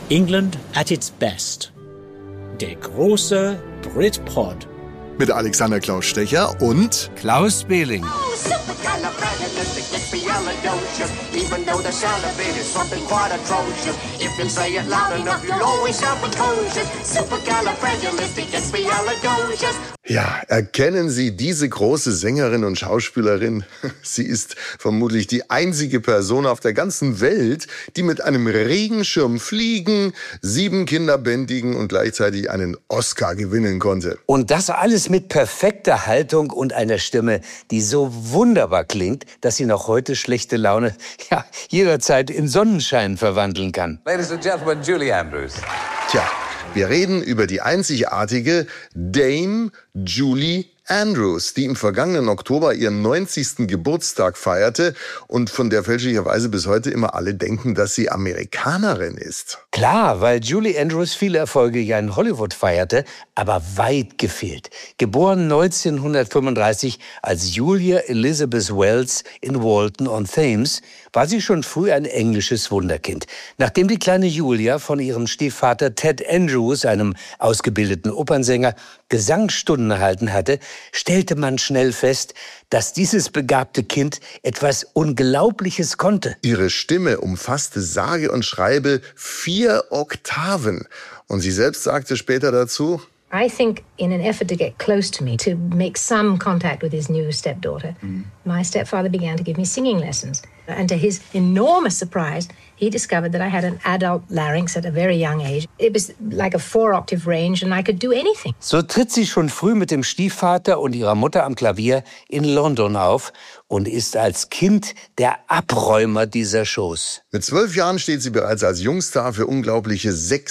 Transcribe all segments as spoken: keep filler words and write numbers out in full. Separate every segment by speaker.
Speaker 1: England at its best. Der große Britpod.
Speaker 2: Mit Alexander Klaus Stecher und
Speaker 3: Klaus Behling.
Speaker 4: Oh, supercalifragilisticexpialidocious. Even though the sound of it is something quite atrocious. If you say it loud enough, you'll always sound precocious. Supercalifragilisticexpialidocious.
Speaker 2: Ja, erkennen Sie diese große Sängerin und Schauspielerin? Sie ist vermutlich die einzige Person auf der ganzen Welt, die mit einem Regenschirm fliegen, sieben Kinder bändigen und gleichzeitig einen Oscar gewinnen konnte.
Speaker 3: Und das alles mit perfekter Haltung und einer Stimme, die so wunderbar klingt, dass sie noch heute schlechte Laune ja, jederzeit in Sonnenschein verwandeln kann.
Speaker 5: Ladies and Gentlemen, Julie Andrews.
Speaker 2: Tja, wir reden über die einzigartige Dame Julie Andrews, die im vergangenen Oktober ihren neunzigsten Geburtstag feierte und von der fälschlicherweise bis heute immer alle denken, dass sie Amerikanerin ist.
Speaker 3: Klar, weil Julie Andrews viele Erfolge ja in Hollywood feierte, aber weit gefehlt. Geboren neunzehnhundertfünfunddreißig als Julia Elizabeth Wells in Walton-on-Thames, war sie schon früh ein englisches Wunderkind. Nachdem die kleine Julia von ihrem Stiefvater Ted Andrews, einem ausgebildeten Opernsänger, Gesangsstunden erhalten hatte, stellte man schnell fest, dass dieses begabte Kind etwas Unglaubliches konnte.
Speaker 2: Ihre Stimme umfasste sage und schreibe vier Oktaven. Und sie selbst sagte später dazu:
Speaker 6: I think in an effort to get close to me, to make some contact with his new stepdaughter, mm. my stepfather began to give me singing lessons. And to his enormous surprise, he discovered that I had an adult larynx at a very young age. It was like a four-octave range and I could do anything.
Speaker 3: So tritt sie schon früh mit dem Stiefvater und ihrer Mutter am Klavier in London auf und ist als Kind der Abräumer dieser Shows.
Speaker 2: Mit zwölf Jahren steht sie bereits als Jungstar für unglaubliche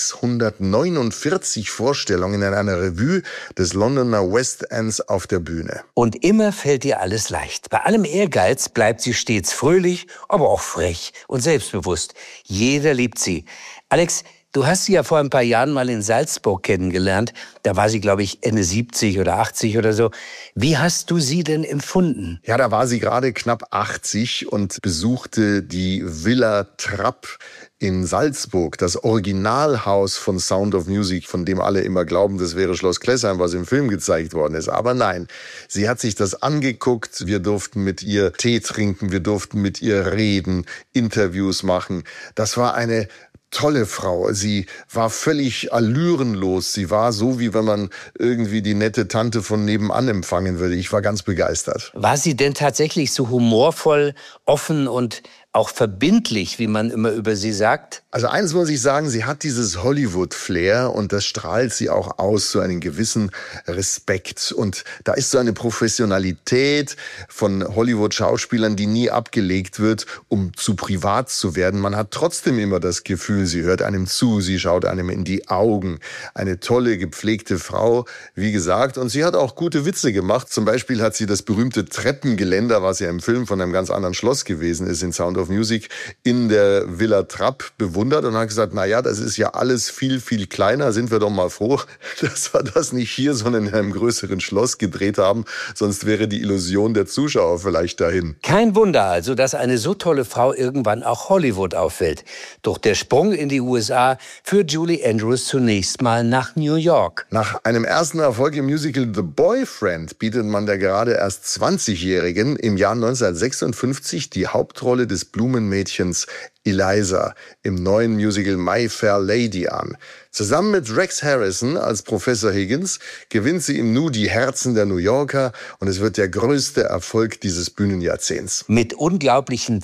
Speaker 2: sechshundertneunundvierzig Vorstellungen in einer Revue des Londoner West Ends auf der Bühne.
Speaker 3: Und immer fällt ihr alles leicht. Bei allem Ehrgeiz bleibt sie stets fröhlich, aber auch frech und selbstbewusst. Jeder liebt sie. Alex, du hast sie ja vor ein paar Jahren mal in Salzburg kennengelernt. Da war sie, glaube ich, Ende siebzig oder achtzig oder so. Wie hast du sie denn empfunden?
Speaker 2: Ja, da war sie gerade knapp achtzig und besuchte die Villa Trapp in Salzburg, das Originalhaus von Sound of Music, von dem alle immer glauben, das wäre Schloss Klessheim, was im Film gezeigt worden ist. Aber nein, sie hat sich das angeguckt, wir durften mit ihr Tee trinken, wir durften mit ihr reden, Interviews machen. Das war eine tolle Frau. Sie war völlig allürenlos. Sie war so, wie wenn man irgendwie die nette Tante von nebenan empfangen würde. Ich war ganz begeistert.
Speaker 3: War sie denn tatsächlich so humorvoll, offen und auch verbindlich, wie man immer über sie sagt?
Speaker 2: Also eines muss ich sagen, sie hat dieses Hollywood-Flair und das strahlt sie auch aus, so einen gewissen Respekt. Und da ist so eine Professionalität von Hollywood-Schauspielern, die nie abgelegt wird, um zu privat zu werden. Man hat trotzdem immer das Gefühl, sie hört einem zu, sie schaut einem in die Augen. Eine tolle, gepflegte Frau, wie gesagt. Und sie hat auch gute Witze gemacht. Zum Beispiel hat sie das berühmte Treppengeländer, was ja im Film von einem ganz anderen Schloss gewesen ist, in Sound of Music, in der Villa Trapp bewundert und hat gesagt, na ja, das ist ja alles viel, viel kleiner. Sind wir doch mal froh, dass wir das nicht hier, sondern in einem größeren Schloss gedreht haben. Sonst wäre die Illusion der Zuschauer vielleicht dahin.
Speaker 3: Kein Wunder also, dass eine so tolle Frau irgendwann auch Hollywood auffällt. Doch der Sprung in die U S A führt Julie Andrews zunächst mal nach New York.
Speaker 2: Nach einem ersten Erfolg im Musical The Boyfriend bietet man der gerade erst zwanzigjährigen im Jahr neunzehnhundertsechsundfünfzig die Hauptrolle des Blumenmädchens Eliza im neuen Musical My Fair Lady an. Zusammen mit Rex Harrison als Professor Higgins gewinnt sie im Nu die Herzen der New Yorker und es wird der größte Erfolg dieses Bühnenjahrzehnts.
Speaker 3: Mit unglaublichen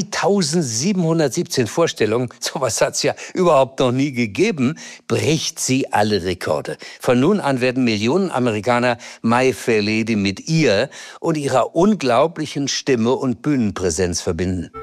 Speaker 3: zweitausendsiebenhundertsiebzehn Vorstellungen, sowas hat es ja überhaupt noch nie gegeben, bricht sie alle Rekorde. Von nun an werden Millionen Amerikaner My Fair Lady mit ihr und ihrer unglaublichen Stimme und Bühnenpräsenz verbinden.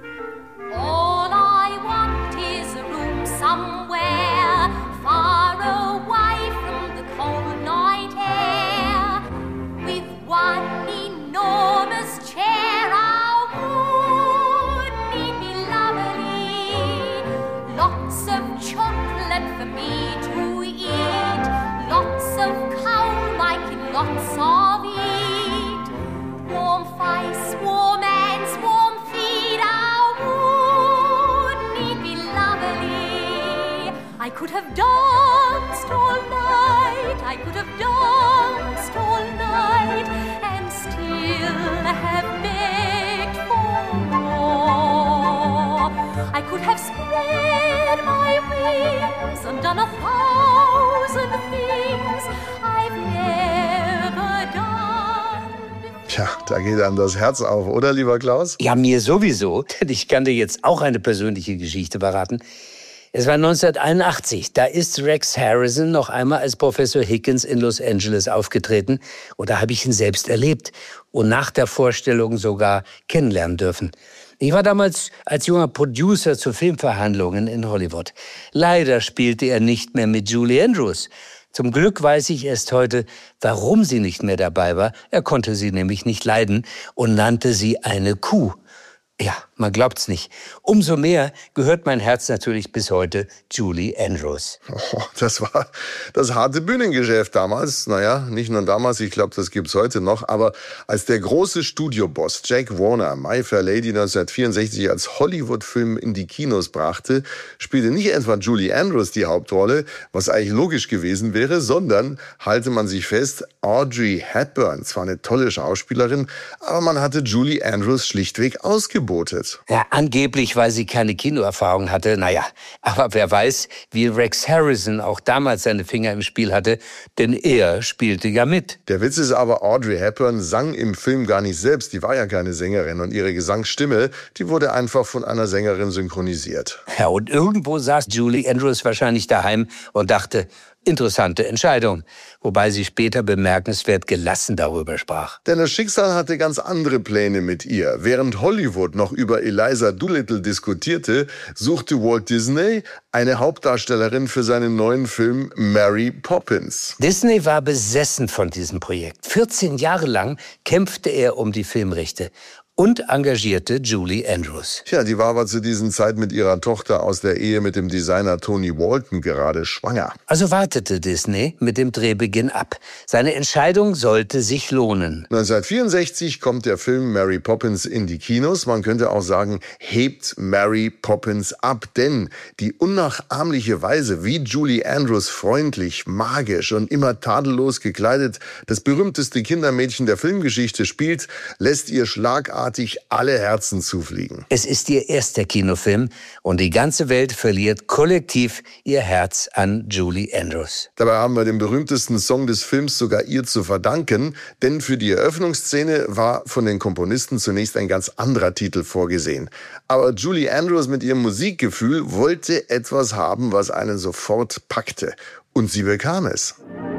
Speaker 7: All I want is a room somewhere far away from the cold night air, with one enormous chair. Oh, wouldn't it be lovely? Lots of chocolate for me to eat, lots of coal, making lots of it. Warm face, warm hands, warm feet. could have danced all night, I could have danced all night, and still have begged for more. I could have spread my wings and done a thousand things I've never done.
Speaker 2: Tja, da geht einem das Herz auf, oder, lieber Klaus?
Speaker 3: Ja, mir sowieso, denn ich kann dir jetzt auch eine persönliche Geschichte verraten. Es war neunzehnhunderteinundachtzig, da ist Rex Harrison noch einmal als Professor Higgins in Los Angeles aufgetreten. Und da habe ich ihn selbst erlebt und nach der Vorstellung sogar kennenlernen dürfen. Ich war damals als junger Producer zu Filmverhandlungen in Hollywood. Leider spielte er nicht mehr mit Julie Andrews. Zum Glück weiß ich erst heute, warum sie nicht mehr dabei war. Er konnte sie nämlich nicht leiden und nannte sie eine Kuh. Ja, man glaubt's nicht. Umso mehr gehört mein Herz natürlich bis heute Julie Andrews.
Speaker 2: Oh, das war das harte Bühnengeschäft damals. Naja, nicht nur damals, ich glaube, das gibt's heute noch. Aber als der große Studioboss Jack Warner My Fair Lady neunzehnhundertvierundsechzig als Hollywood-Film in die Kinos brachte, spielte nicht etwa Julie Andrews die Hauptrolle, was eigentlich logisch gewesen wäre, sondern, halte man sich fest, Audrey Hepburn. Zwar eine tolle Schauspielerin, aber man hatte Julie Andrews schlichtweg ausgebotet.
Speaker 3: Ja, angeblich, weil sie keine Kinoerfahrung hatte. Naja, aber wer weiß, wie Rex Harrison auch damals seine Finger im Spiel hatte, denn er spielte ja mit.
Speaker 2: Der Witz ist aber, Audrey Hepburn sang im Film gar nicht selbst. Die war ja keine Sängerin und ihre Gesangsstimme, die wurde einfach von einer Sängerin synchronisiert.
Speaker 3: Ja, und irgendwo saß Julie Andrews wahrscheinlich daheim und dachte, interessante Entscheidung, wobei sie später bemerkenswert gelassen darüber sprach.
Speaker 2: Denn das Schicksal hatte ganz andere Pläne mit ihr. Während Hollywood noch über Eliza Doolittle diskutierte, suchte Walt Disney eine Hauptdarstellerin für seinen neuen Film Mary Poppins.
Speaker 3: Disney war besessen von diesem Projekt. vierzehn Jahre lang kämpfte er um die Filmrechte und engagierte Julie Andrews.
Speaker 2: Tja, die war aber zu dieser Zeit mit ihrer Tochter aus der Ehe mit dem Designer Tony Walton gerade schwanger.
Speaker 3: Also wartete Disney mit dem Drehbeginn ab. Seine Entscheidung sollte sich lohnen.
Speaker 2: neunzehnhundertvierundsechzig kommt der Film Mary Poppins in die Kinos. Man könnte auch sagen, hebt Mary Poppins ab. Denn die unnachahmliche Weise, wie Julie Andrews freundlich, magisch und immer tadellos gekleidet das berühmteste Kindermädchen der Filmgeschichte spielt, lässt ihr schlagartig alle Herzen zufliegen.
Speaker 3: Es ist ihr erster Kinofilm und die ganze Welt verliert kollektiv ihr Herz an Julie Andrews.
Speaker 2: Dabei haben wir den berühmtesten Song des Films sogar ihr zu verdanken, denn für die Eröffnungsszene war von den Komponisten zunächst ein ganz anderer Titel vorgesehen. Aber Julie Andrews mit ihrem Musikgefühl wollte etwas haben, was einen sofort packte. Und sie bekam es.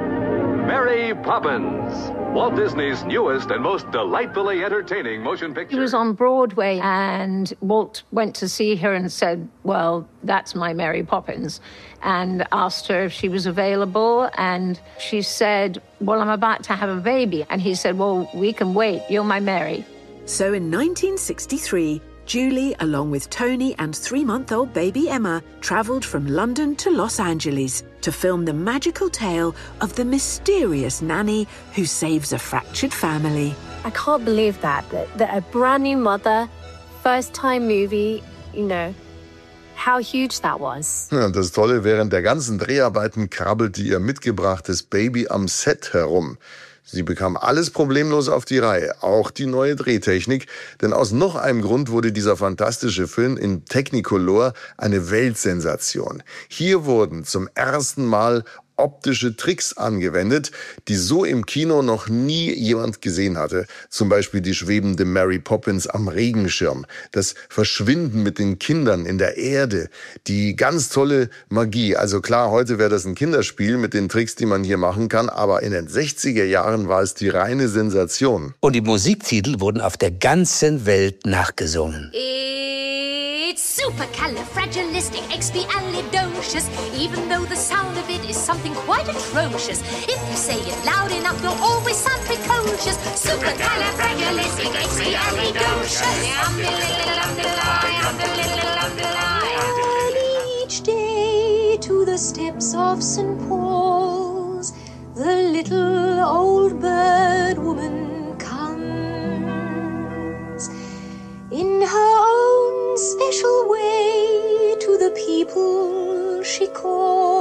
Speaker 8: Mary Poppins, Walt Disney's newest and most delightfully entertaining motion picture.
Speaker 6: She was on Broadway and Walt went to see her and said, well, that's my Mary Poppins, and asked her if she was available. And she said, well, I'm about to have a baby. And he said, well, we can wait. You're my Mary.
Speaker 9: So in nineteen sixty-three, Julie, along with Tony and three-month-old baby Emma, travelled from London to Los Angeles to film the magical tale of the mysterious nanny who saves a fractured family.
Speaker 10: I can't believe that, that, that a brand new mother, first-time movie, you know, how huge that was.
Speaker 2: Ja, das Tolle, während der ganzen Dreharbeiten krabbelte ihr mitgebrachtes Baby am Set herum. Sie bekam alles problemlos auf die Reihe, auch die neue Drehtechnik, denn aus noch einem Grund wurde dieser fantastische Film in Technicolor eine Weltsensation. Hier wurden zum ersten Mal optische Tricks angewendet, die so im Kino noch nie jemand gesehen hatte. Zum Beispiel die schwebende Mary Poppins am Regenschirm, das Verschwinden mit den Kindern in der Erde, die ganz tolle Magie. Also klar, heute wäre das ein Kinderspiel mit den Tricks, die man hier machen kann, aber in den sechziger Jahren war es die reine Sensation.
Speaker 3: Und die Musiktitel wurden auf der ganzen Welt nachgesungen.
Speaker 7: It's supercalifragilisticexpialidocious, even though the sound of it is something quite atrocious. If you say it loud enough, you'll always sound precocious. Supercalifragilisticexpialidocious. Each day to the steps of Saint Paul's, the little old bird woman comes in her own special way to the people she calls.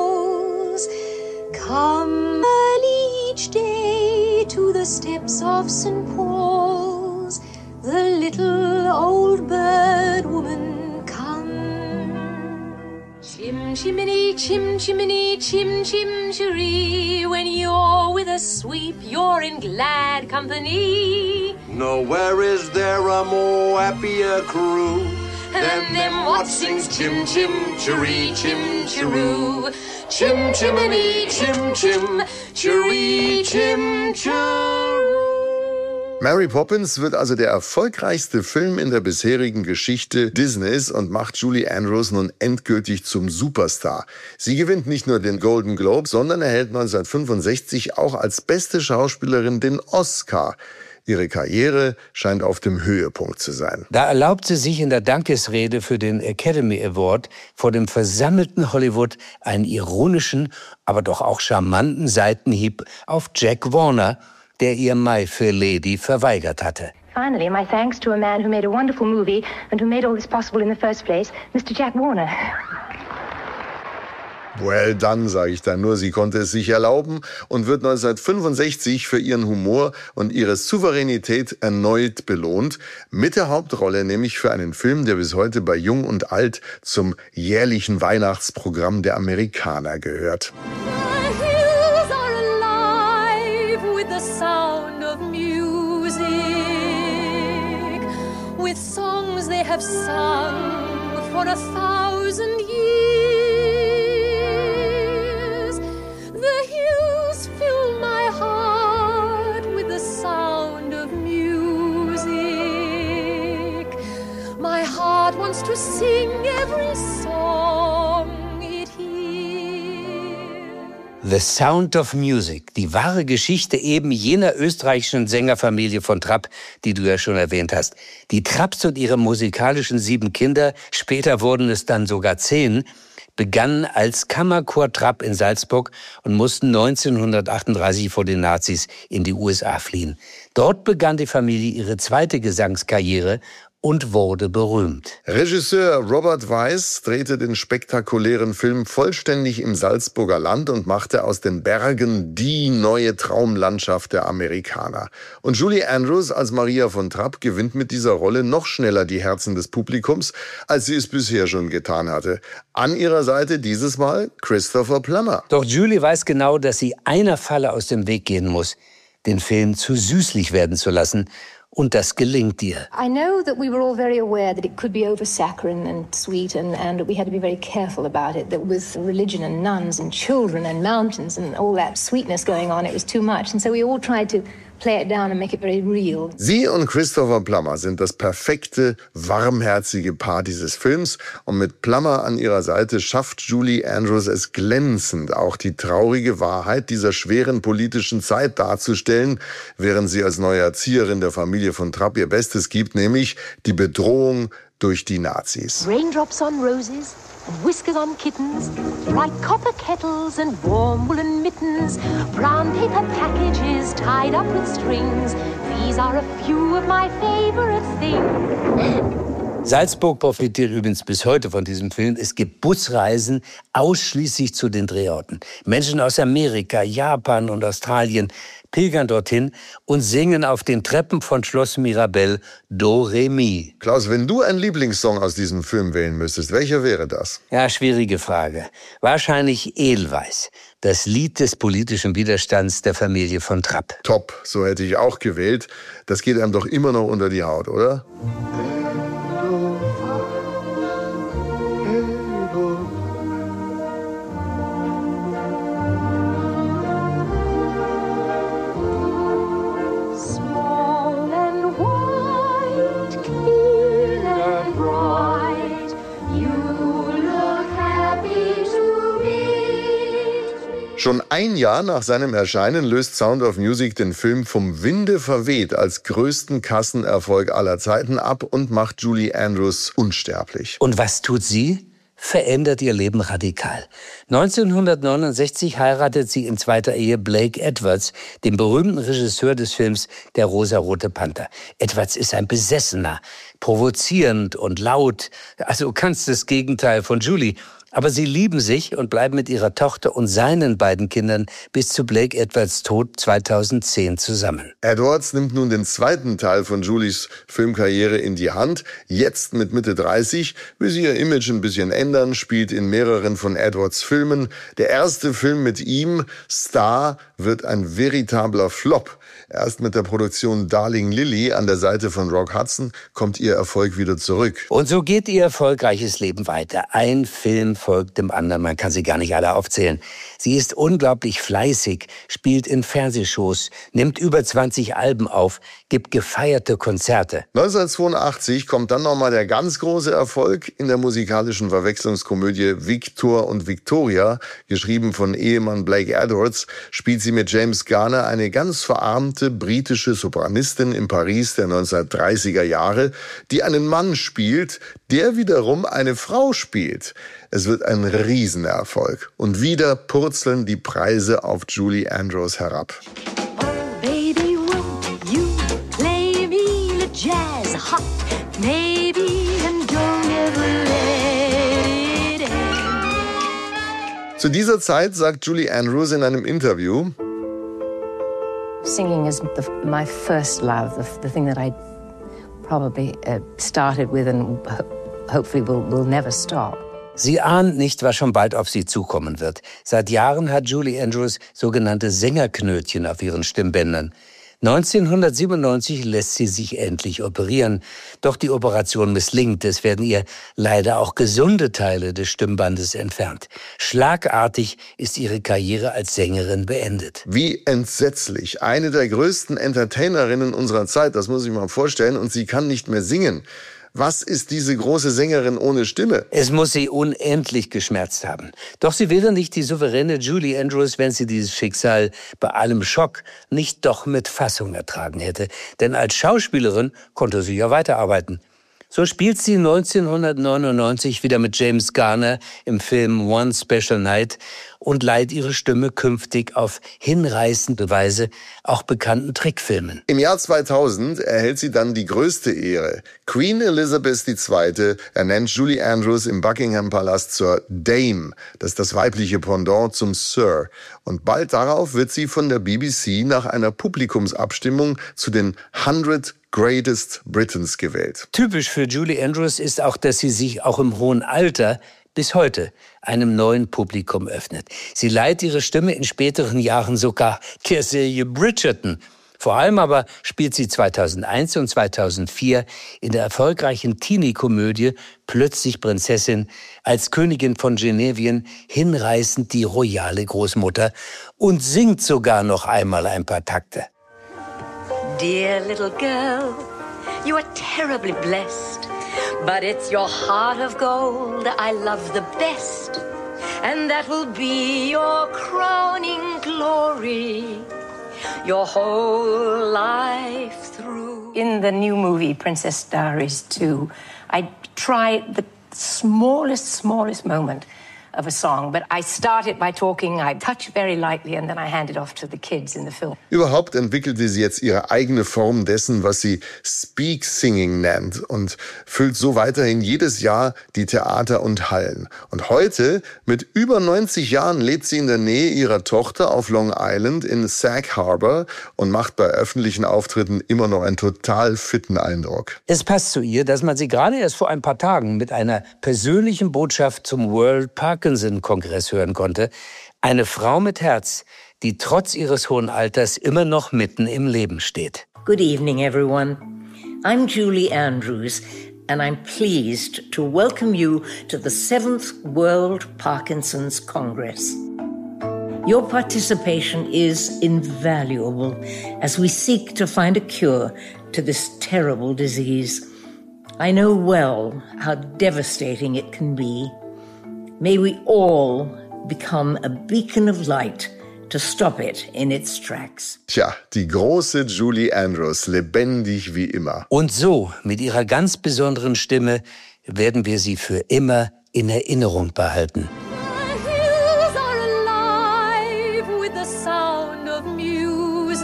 Speaker 7: of Saint Paul's, the little old bird woman come. Chim chimney, chim chimney, chim chim chiree. When you're with a sweep, you're in glad company.
Speaker 4: Nowhere is there a more happier crew than them what sings chim chim chiree, chim chiroo. Chim chimney, chim chim chiree, chim chiroo.
Speaker 2: Mary Poppins wird also der erfolgreichste Film in der bisherigen Geschichte Disneys und macht Julie Andrews nun endgültig zum Superstar. Sie gewinnt nicht nur den Golden Globe, sondern erhält neunzehnhundertfünfundsechzig auch als beste Schauspielerin den Oscar. Ihre Karriere scheint auf dem Höhepunkt zu sein.
Speaker 3: Da erlaubt sie sich in der Dankesrede für den Academy Award vor dem versammelten Hollywood einen ironischen, aber doch auch charmanten Seitenhieb auf Jack Warner, der ihr My Fair Lady verweigert hatte.
Speaker 6: Finally, my thanks to a man who made a wonderful movie and who made all this possible in the first place, Mister Jack Warner.
Speaker 2: Well done, sage ich dann nur. Sie konnte es sich erlauben und wird neunzehnhundertfünfundsechzig für ihren Humor und ihre Souveränität erneut belohnt. Mit der Hauptrolle nämlich für einen Film, der bis heute bei Jung und Alt zum jährlichen Weihnachtsprogramm der Amerikaner gehört.
Speaker 7: The hills are alive with the sound of music, with songs they have sung for a thousand years. The hills fill my heart with the sound of music. My heart wants to sing every song it hears.
Speaker 3: The Sound of Music, die wahre Geschichte eben jener österreichischen Sängerfamilie von Trapp, die du ja schon erwähnt hast. Die Trapps und ihre musikalischen sieben Kinder, später wurden es dann sogar zehn, begannen als Kammerchor Trapp in Salzburg und mussten neunzehnhundertachtunddreißig vor den Nazis in die U S A fliehen. Dort begann die Familie ihre zweite Gesangskarriere und wurde berühmt.
Speaker 2: Regisseur Robert Weiss drehte den spektakulären Film vollständig im Salzburger Land und machte aus den Bergen die neue Traumlandschaft der Amerikaner. Und Julie Andrews als Maria von Trapp gewinnt mit dieser Rolle noch schneller die Herzen des Publikums, als sie es bisher schon getan hatte. An ihrer Seite dieses Mal Christopher Plummer.
Speaker 3: Doch Julie weiß genau, dass sie einer Falle aus dem Weg gehen muss, den Film zu süßlich werden zu lassen. Und das gelingt ihr.
Speaker 6: I know that we were all very aware that it could be over saccharine and sweet, and, and we had to be very careful about it, that with religion and nuns and children and mountains and all that sweetness going on, it was too much. And so we all tried to play it down and make it very real.
Speaker 2: Sie und Christopher Plummer sind das perfekte, warmherzige Paar dieses Films. Und mit Plummer an ihrer Seite schafft Julie Andrews es glänzend, auch die traurige Wahrheit dieser schweren politischen Zeit darzustellen, während sie als neue Erzieherin der Familie von Trapp ihr Bestes gibt, nämlich die Bedrohung durch die Nazis.
Speaker 7: Raindrops on roses and whiskers on kittens, bright copper kettles and warm woolen mittens, brown paper packages tied up with strings. These are a few of my favorite things.
Speaker 3: Salzburg profitiert übrigens bis heute von diesem Film. Es gibt Busreisen ausschließlich zu den Drehorten. Menschen aus Amerika, Japan und Australien pilgern dorthin und singen auf den Treppen von Schloss Mirabell Do Re Mi.
Speaker 2: Klaus, wenn du einen Lieblingssong aus diesem Film wählen müsstest, welcher wäre das?
Speaker 3: Ja, schwierige Frage. Wahrscheinlich Edelweiß, das Lied des politischen Widerstands der Familie von Trapp.
Speaker 2: Top, so hätte ich auch gewählt. Das geht einem doch immer noch unter die Haut, oder? Schon ein Jahr nach seinem Erscheinen löst Sound of Music den Film vom Winde verweht als größten Kassenerfolg aller Zeiten ab und macht Julie Andrews unsterblich.
Speaker 3: Und was tut sie? Verändert ihr Leben radikal. neunzehnhundertneunundsechzig heiratet sie in zweiter Ehe Blake Edwards, den berühmten Regisseur des Films Der rosarote Panther. Edwards ist ein Besessener, provozierend und laut, also ganz das Gegenteil von Julie. Aber sie lieben sich und bleiben mit ihrer Tochter und seinen beiden Kindern bis zu Blake Edwards Tod zweitausendzehn zusammen.
Speaker 2: Edwards nimmt nun den zweiten Teil von Julies Filmkarriere in die Hand. Jetzt mit Mitte dreißig will sie ihr Image ein bisschen ändern, spielt in mehreren von Edwards Filmen. Der erste Film mit ihm, Star, wird ein veritabler Flop. Erst mit der Produktion Darling Lily an der Seite von Rock Hudson kommt ihr Erfolg wieder zurück.
Speaker 3: Und so geht ihr erfolgreiches Leben weiter. Ein Film folgt dem anderen, man kann sie gar nicht alle aufzählen. Sie ist unglaublich fleißig, spielt in Fernsehshows, nimmt über zwanzig Alben auf, gibt gefeierte Konzerte.
Speaker 2: neunzehnhundertzweiundachtzig kommt dann nochmal der ganz große Erfolg in der musikalischen Verwechslungskomödie Victor und Victoria. Geschrieben von Ehemann Blake Edwards, spielt sie mit James Garner eine ganz verarmte britische Sopranistin in Paris der neunzehnhundertdreißiger Jahre, die einen Mann spielt, der wiederum eine Frau spielt. Es wird ein Riesenerfolg. Und wieder purzeln die Preise auf Julie Andrews herab.
Speaker 7: Oh, baby, won't you play me the jazz hot? Maybe and don't ever let it end.
Speaker 2: Zu dieser Zeit sagt Julie Andrews in einem Interview:
Speaker 6: Singing is the, my first love, the, the thing that I probably uh, started with and ho hopefully will, will never stop.
Speaker 3: Sie ahnt nicht, was schon bald auf sie zukommen wird. Seit Jahren hat Julie Andrews sogenannte Sängerknötchen auf ihren Stimmbändern. neunzehnhundertsiebenundneunzig lässt sie sich endlich operieren. Doch die Operation misslingt. Es werden ihr leider auch gesunde Teile des Stimmbandes entfernt. Schlagartig ist ihre Karriere als Sängerin beendet.
Speaker 2: Wie entsetzlich. Eine der größten Entertainerinnen unserer Zeit, das muss ich mal vorstellen, und sie kann nicht mehr singen. Was ist diese große Sängerin ohne Stimme?
Speaker 3: Es muss sie unendlich geschmerzt haben. Doch sie wäre nicht die souveräne Julie Andrews, wenn sie dieses Schicksal bei allem Schock nicht doch mit Fassung ertragen hätte. Denn als Schauspielerin konnte sie ja weiterarbeiten. So spielt sie neunzehnhundertneunundneunzig wieder mit James Garner im Film One Special Night und leiht ihre Stimme künftig auf hinreißende Weise auch bekannten Trickfilmen.
Speaker 2: Im Jahr zweitausend erhält sie dann die größte Ehre. Queen Elizabeth die Zweite ernennt Julie Andrews im Buckingham Palast zur Dame. Das ist das weibliche Pendant zum Sir. Und bald darauf wird sie von der B B C nach einer Publikumsabstimmung zu den hundred Greatest Britons gewählt.
Speaker 3: Typisch für Julie Andrews ist auch, dass sie sich auch im hohen Alter bis heute einem neuen Publikum öffnet. Sie leiht ihre Stimme in späteren Jahren sogar der Serie Bridgerton. Vor allem aber spielt sie zweitausendeins und zweitausendvier in der erfolgreichen Teenie-Komödie Plötzlich Prinzessin als Königin von Genevien hinreißend die royale Großmutter und singt sogar noch einmal ein paar Takte.
Speaker 7: Dear little girl, you are terribly blessed, but it's your heart of gold I love the best, and that will be your crowning glory, your whole life through.
Speaker 6: In the new movie, Princess Diaries two, I try the smallest, smallest moment of a song, but I start it by talking, I touch very lightly and then I hand it off to the kids in the film.
Speaker 2: Überhaupt entwickelte sie jetzt ihre eigene Form dessen, was sie Speak Singing nennt und füllt so weiterhin jedes Jahr die Theater und Hallen. Und heute, mit über neunzig Jahren, lebt sie in der Nähe ihrer Tochter auf Long Island in Sag Harbor und macht bei öffentlichen Auftritten immer noch einen total fitten Eindruck.
Speaker 3: Es passt zu ihr, dass man sie gerade erst vor ein paar Tagen mit einer persönlichen Botschaft zum World Parkinson-Kongress hören konnte. Eine Frau mit Herz, die trotz ihres hohen Alters immer noch mitten im Leben steht.
Speaker 11: Good evening, everyone. I'm Julie Andrews, and I'm pleased to welcome you to the seventh World Parkinson's Congress. Your participation is invaluable as we seek to find a cure to this terrible disease. I know well how devastating it can be. May we all become a beacon of light to stop it in its tracks.
Speaker 2: Tja, die große Julie Andrews, lebendig wie immer.
Speaker 3: Und so, mit ihrer ganz besonderen Stimme, werden wir sie für immer in Erinnerung behalten.
Speaker 7: The hills are alive with the sound of music,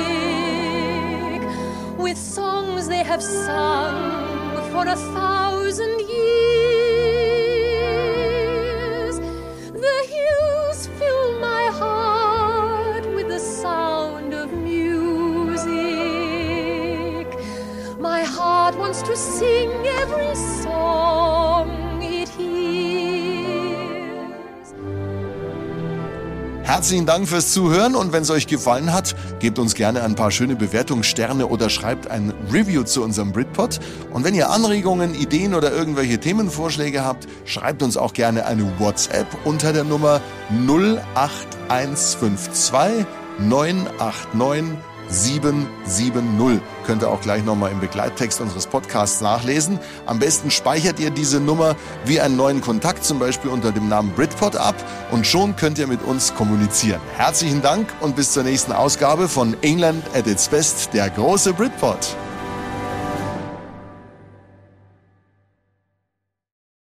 Speaker 7: with songs they have sung for a thousand years.
Speaker 2: Herzlichen Dank fürs Zuhören und wenn es euch gefallen hat, gebt uns gerne ein paar schöne Bewertungssterne oder schreibt ein Review zu unserem Britpod. Und wenn ihr Anregungen, Ideen oder irgendwelche Themenvorschläge habt, schreibt uns auch gerne eine WhatsApp unter der Nummer null acht eins fünf zwei neun acht neun sieben sieben null. Könnt ihr auch gleich nochmal im Begleittext unseres Podcasts nachlesen. Am besten speichert ihr diese Nummer wie einen neuen Kontakt, zum Beispiel unter dem Namen Britpod ab und schon könnt ihr mit uns kommunizieren. Herzlichen Dank und bis zur nächsten Ausgabe von England at its Best, der große Britpod.